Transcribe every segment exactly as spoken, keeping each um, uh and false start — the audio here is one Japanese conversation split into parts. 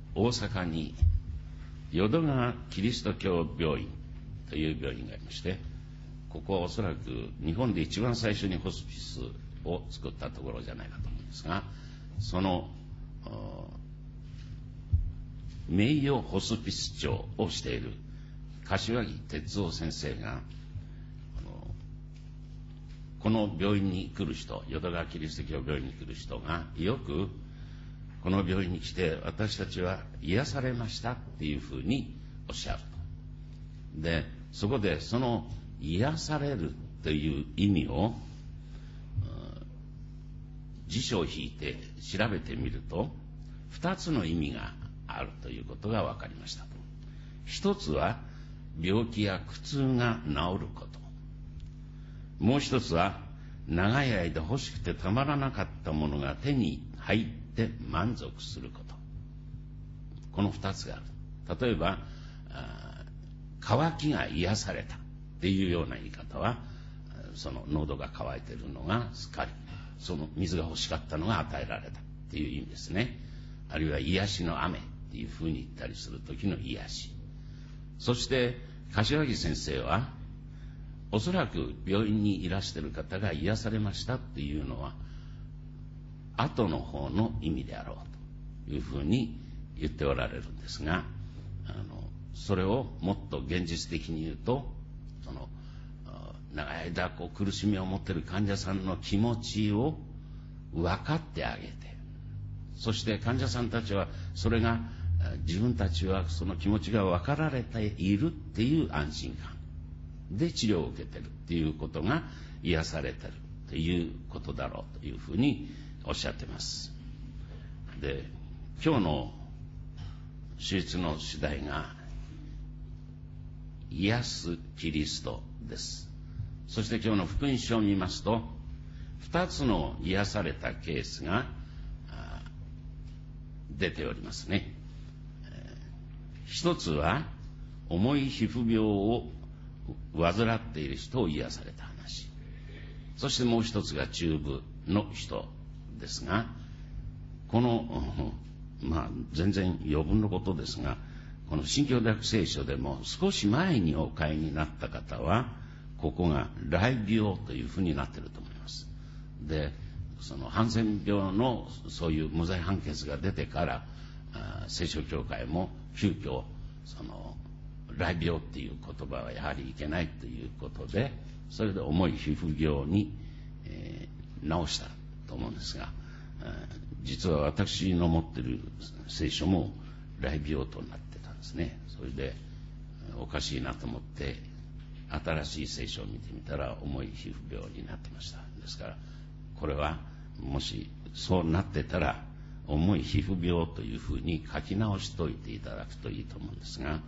大阪に淀川キリスト教病院という病院がありまして、ここはおそらく日本で一番最初にホスピスを作ったところじゃないかと思うんですが、その名誉ホスピス長をしている柏木哲夫先生が、この病院に来る人、淀川キリスト教病院に来る人がよくこの病院に来て私たちは癒されましたっていうふうにおっしゃると。で、そこでその癒されるという意味を辞書を引いて調べてみると二つの意味があるということが分かりました。一つは病気や苦痛が治ること、もう一つは長い間欲しくてたまらなかったものが手に入って満足すること、この二つがある。例えば渇きが癒されたっていうような言い方は、その喉が渇いているのがすっかり、その水が欲しかったのが与えられたっていう意味ですね。あるいは癒しの雨っていうふうに言ったりする時の癒し。そして柏木先生はおそらく病院にいらしている方が癒されましたっていうのは後の方の意味であろうというふうに言っておられるんですが、あのそれをもっと現実的に言うと、その長い間こう苦しみを持っている患者さんの気持ちを分かってあげて、そして患者さんたちはそれが自分たちはその気持ちが分かられているっていう安心感で治療を受けてるっていうことが癒されてるということだろうというふうにおっしゃってます。で、今日の手術の主題が癒すキリストです。そして今日の福音書を見ますと二つの癒されたケースが出ておりますね。一つは重い皮膚病を患っている人を癒された話、そしてもう一つが中部の人ですが、このまあ全然余分なことですが、この新共同聖書でも少し前にお買いになった方はここが雷病というふうになっていると思います。で、そのハンセン病のそういう無罪判決が出てから聖書協会も急遽その雷病っていう言葉はやはりいけないということで、それで重い皮膚病に、えー、直したと思うんですが、実は私の持っている聖書も雷病となってたんですね。それでおかしいなと思って新しい聖書を見てみたら重い皮膚病になってました。ですからこれはもしそうなってたら重い皮膚病というふうに書き直しといていただくといいと思うんですが、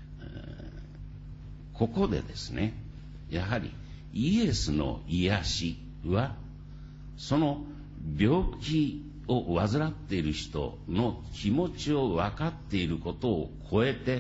ここでですね、やはりイエスの癒しはその病気を患っている人の気持ちを分かっていることを超えて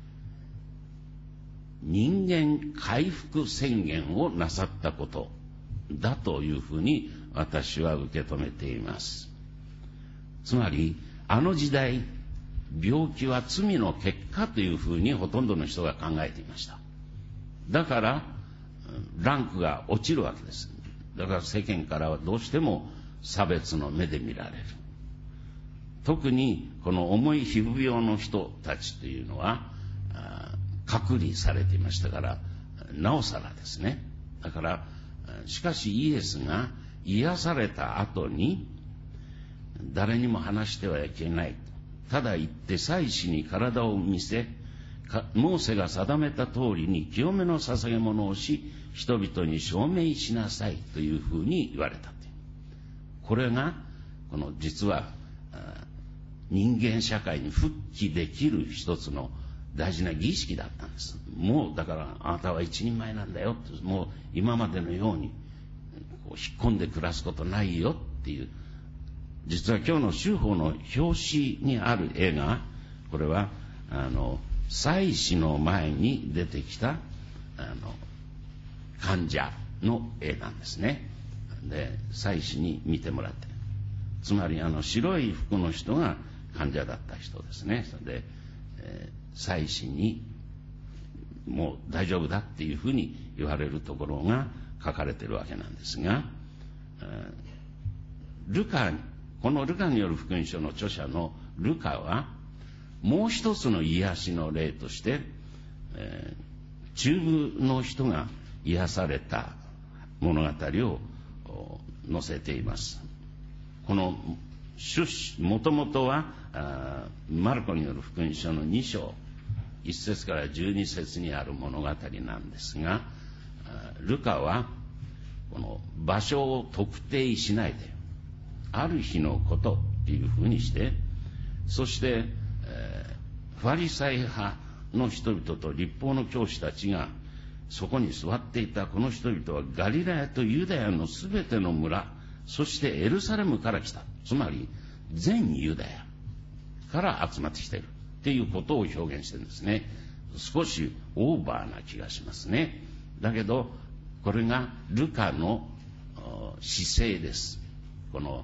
人間回復宣言をなさったことだというふうに私は受け止めています。つまりあの時代、病気は罪の結果というふうにほとんどの人が考えていました。だからランクが落ちるわけです。だから世間からはどうしても差別の目で見られる。特にこの重い皮膚病の人たちというのは隔離されていましたから、なおさらですね。だからしかしイエスが癒された後に誰にも話してはいけない、ただ行って祭司に体を見せ、モーセが定めた通りに清めの捧げ物をし、人々に証明しなさいというふうに言われた。これがこの実は人間社会に復帰できる一つの大事な儀式だったんです。もうだからあなたは一人前なんだよ、もう今までのようにこう引っ込んで暮らすことないよっていう。実は今日の週報の表紙にある絵が、これはあの祭司の前に出てきたあの患者の絵なんですね。で、祭司に見てもらって、つまりあの白い服の人が患者だった人ですね。それで、えー、妻子にもう大丈夫だっていうふうに言われるところが書かれているわけなんですが、えー、ルカこのルカによる福音書の著者のルカはもう一つの癒しの例として、えー、中部の人が癒された物語を載せています。このもともとはマルコによる福音書のに章いっ節からじゅうに節にある物語なんですが、ルカはこの場所を特定しないである日のことっていうふうにして、そして、えー、ファリサイ派の人々と律法の教師たちがそこに座っていたこの人々はガリラヤとユダヤのすべての村、そしてエルサレムから来た、つまり全ユダヤから集まってきているっていうことを表現してるんですね。少しオーバーな気がしますね。だけどこれがルカの姿勢です。この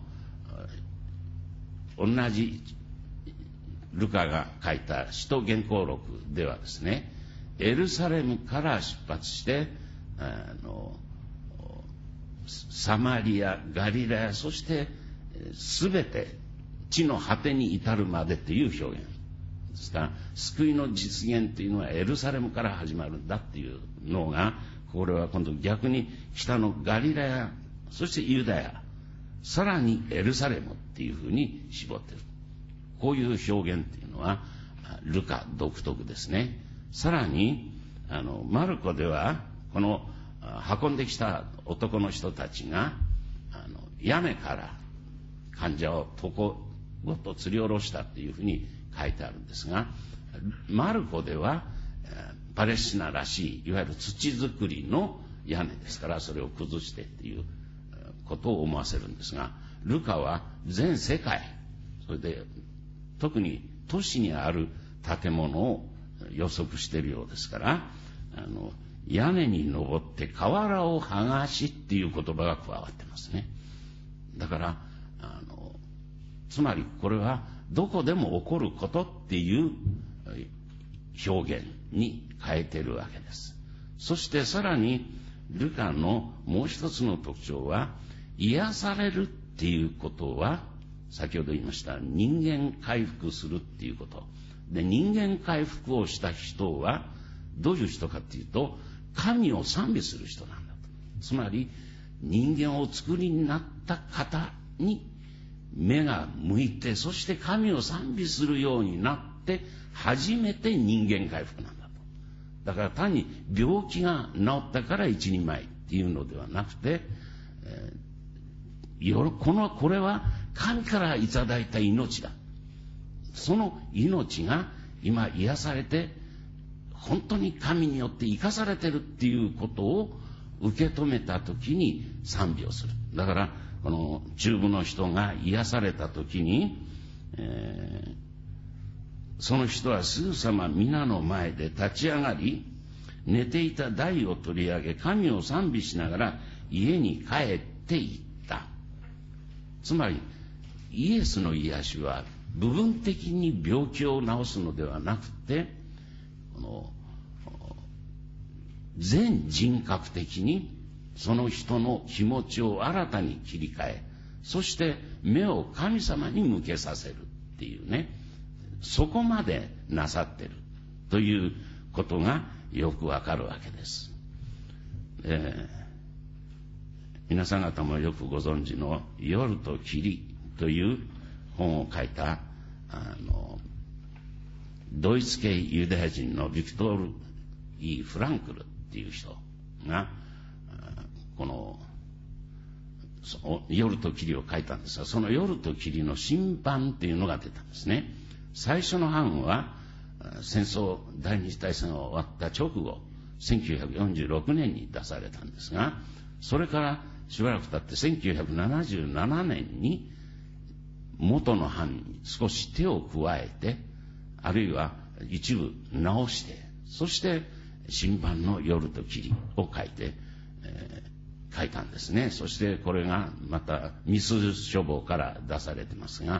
同じルカが書いた使徒言行録ではですね、エルサレムから出発してあのサマリア、ガリラヤ、そしてすべて地の果てに至るまでという表現ですから、救いの実現というのはエルサレムから始まるんだっていうのが、これは今度逆に北のガリラヤ、そしてユダヤ、さらにエルサレムっていうふうに絞っている。こういう表現っていうのはルカ独特ですね。さらにあのマルコではこの運んできた男の人たちがあの屋根から患者を床ごと吊り下ろしたっていうふうに書いてあるんですが、マルコではパレスチナらしいいわゆる土作りの屋根ですから、それを崩してっていうことを思わせるんですが、ルカは全世界、それで特に都市にある建物を予測しているようですから、あの屋根に登って瓦を剥がしっていう言葉が加わってますね。だからあのつまりこれはどこでも起こることっていう表現に変えているわけです。そしてさらにルカのもう一つの特徴は、癒されるっていうことは先ほど言いました人間回復するっていうことで、人間回復をした人はどういう人かっていうと、神を賛美する人なんだと。つまり人間を作りになった方に目が向いて、そして神を賛美するようになって初めて人間回復なんだと。だから単に病気が治ったから一人前っていうのではなくて、えー、このこれは神からいただいた命だ。その命が今癒されて本当に神によって生かされてるっていうことを受け止めた時に賛美をする。だからこの中部の人が癒された時に、えー、その人はすぐさま皆の前で立ち上がり、寝ていた台を取り上げ神を賛美しながら家に帰っていった。つまりイエスの癒しは部分的に病気を治すのではなくて、この全人格的にその人の気持ちを新たに切り替え、そして目を神様に向けさせるっていうね、そこまでなさってるということがよくわかるわけです。えー、皆さん方もよくご存知の夜と霧という本を書いたあのドイツ系ユダヤ人のビクトール・イ・フランクルっていう人がこの夜と霧を書いたんですが、その夜と霧の新版っていうのが出たんですね。最初の版は戦争第二次大戦が終わった直後せんきゅうひゃくよんじゅうろくねんに出されたんですが、それからしばらく経ってせんきゅうひゃくななじゅうななねんに元の版に少し手を加えて、あるいは一部直して、そして新版の夜と霧を書いて、えー、書いたんですね。そしてこれがまたミス書房から出されてますが、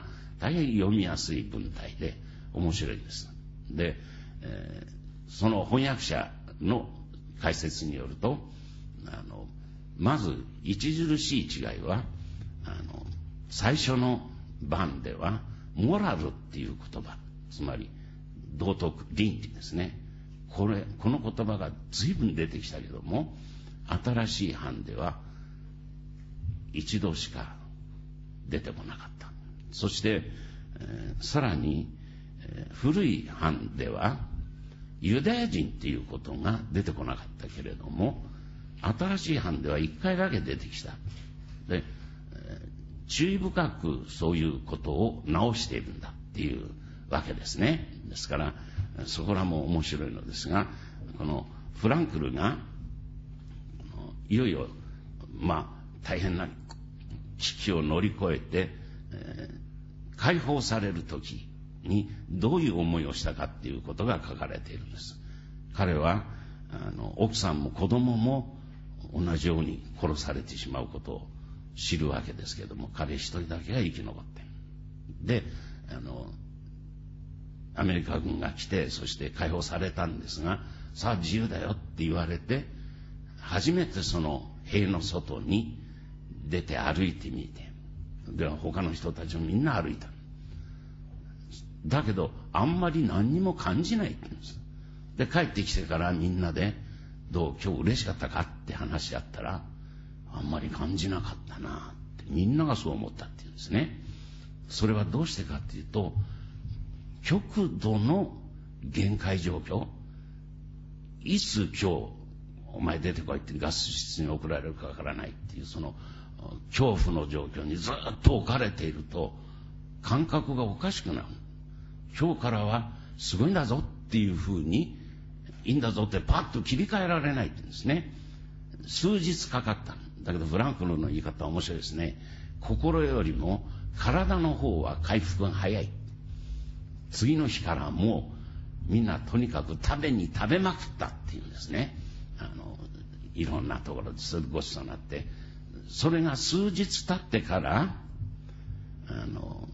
大変読みやすい文体で面白いです。で、えー、その翻訳者の解説によると、あのまず著しい違いは、あの最初の版ではモラルっていう言葉、つまり道徳倫理ですね、これこの言葉が随分出てきたけども、新しい版では一度しか出てこなかった。そして、えー、さらに、えー、古い版ではユダヤ人っていうことが出てこなかったけれども、新しい版では一回だけ出てきた。で、えー、注意深くそういうことを直しているんだっていうわけですね。ですからそこらも面白いのですが、このフランクルがいよいよまあ大変な危機を乗り越えて、えー、解放される時にどういう思いをしたかっていうことが書かれているんです。彼はあの奥さんも子供も同じように殺されてしまうことを知るわけですけれども、彼一人だけが生き残って、であのアメリカ軍が来て、そして解放されたんですが、さあ自由だよって言われて、初めてその塀の外に出て歩いてみて、では他の人たちもみんな歩いた。だけどあんまり何にも感じないって言うんです。で帰ってきてからみんなでどう今日嬉しかったかって話し合ったら、あんまり感じなかったなってみんながそう思ったって言うんですね。それはどうしてかっていうと、極度の限界状況、いつ今日お前出てこいってガス室に送られるかわからないっていうその恐怖の状況にずっと置かれていると感覚がおかしくなる。今日からはすごいんだぞっていうふうに、いいんだぞってパッと切り替えられないって言うんですね。数日かかった。だけどフランクルの言い方は面白いですね。心よりも体の方は回復が早い。次の日からもうみんなとにかく食べに食べまくったっていうんですね。あのいろんなところでそれごちそうになって、それが数日経ってからあの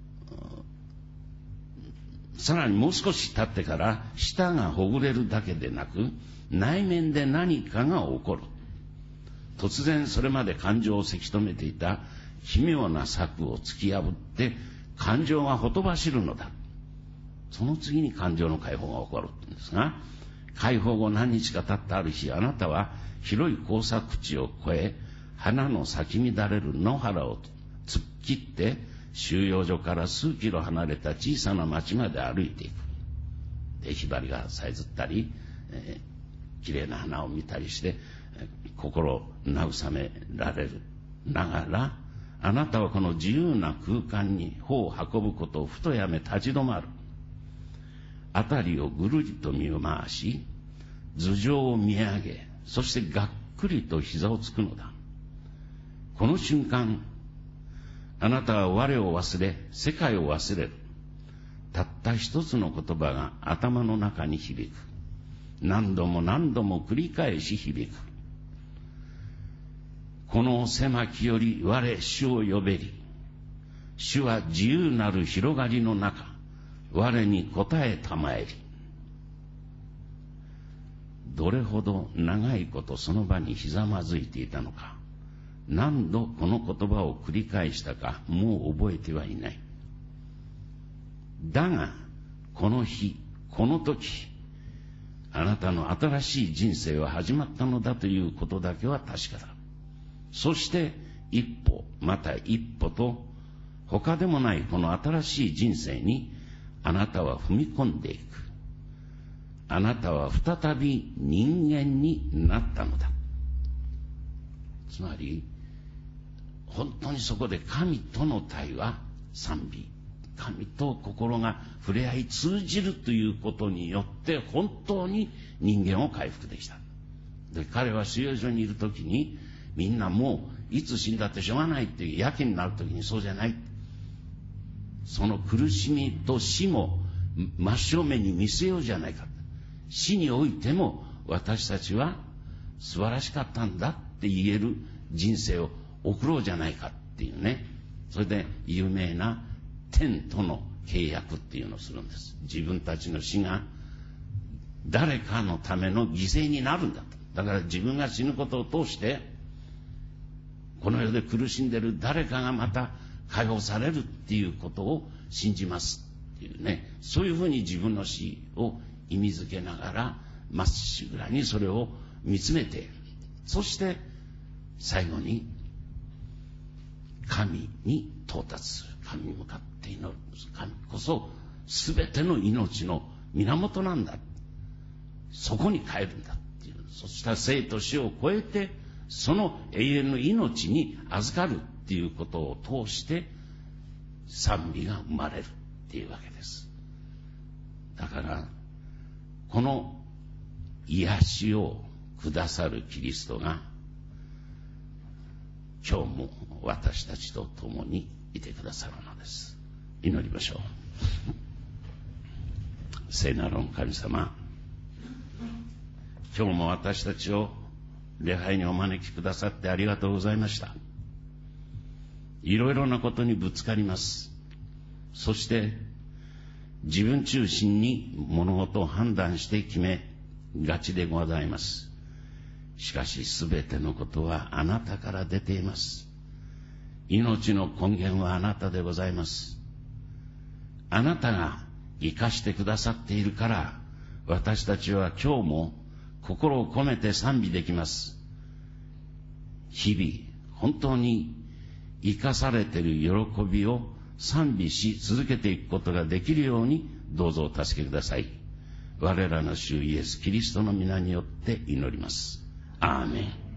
さらにもう少し経ってから舌がほぐれるだけでなく、内面で何かが起こる。突然それまで感情をせき止めていた奇妙な策を突き破って感情がほとばしるのだ。その次に感情の解放が起こるって言うんですが、解放後何日か経ったある日、あなたは広い耕作地を越え、花の咲き乱れる野原を突っ切って収容所から数キロ離れた小さな町まで歩いていく。でひばりがさえずったり、えー、きれいな花を見たりして、えー、心を慰められるながら、あなたはこの自由な空間に歩を運ぶことをふとやめ立ち止まる。辺りをぐるりと見回し、頭上を見上げ、そしてがっくりと膝をつくのだ。この瞬間、あなたは我を忘れ、世界を忘れる。たった一つの言葉が頭の中に響く。何度も何度も繰り返し響く。この狭きより我主を呼べり。主は自由なる広がりの中、我に答えたまえり。どれほど長いことその場にひざまずいていたのか、何度この言葉を繰り返したかもう覚えてはいない。だがこの日この時、あなたの新しい人生は始まったのだということだけは確かだ。そして一歩また一歩と、他でもないこの新しい人生にあなたは踏み込んでいく。あなたは再び人間になったのだ。つまり本当にそこで神との対話、賛美、神と心が触れ合い通じるということによって本当に人間を回復できた。で彼は収容所にいるときに、みんなもういつ死んだってしょうがないっていうやけになるときに、そうじゃない、その苦しみと死も真正面に見せようじゃないか。死においても私たちは素晴らしかったんだって言える人生を送ろうじゃないかっていうね。それで有名な天との契約っていうのをするんです。自分たちの死が誰かのための犠牲になるんだと。だから自分が死ぬことを通してこの世で苦しんでいる誰かがまた解放されるっていうことを信じますっていうね、そういうふうに自分の死を意味づけながらまっしぐらにそれを見つめて、そして最後に神に到達する。神に向かって祈る。神こそ全ての命の源なんだ。そこに帰るんだっていう。そしたら生と死を超えてその永遠の命に預かるっていうことを通して賛美が生まれるっていうわけです。だからこの癒しをくださるキリストが今日も私たちと共にいてくださるのです。祈りましょう。聖なる神様、今日も私たちを礼拝にお招きくださってありがとうございました。いろいろなことにぶつかります。そして自分中心に物事を判断して決めがちでございます。しかしすべてのことはあなたから出ています。命の根源はあなたでございます。あなたが生かしてくださっているから私たちは今日も心を込めて賛美できます。日々本当に生かされている喜びを賛美し続けていくことができるようにどうぞお助けください。我らの主イエスキリストの皆によって祈ります。アーメン。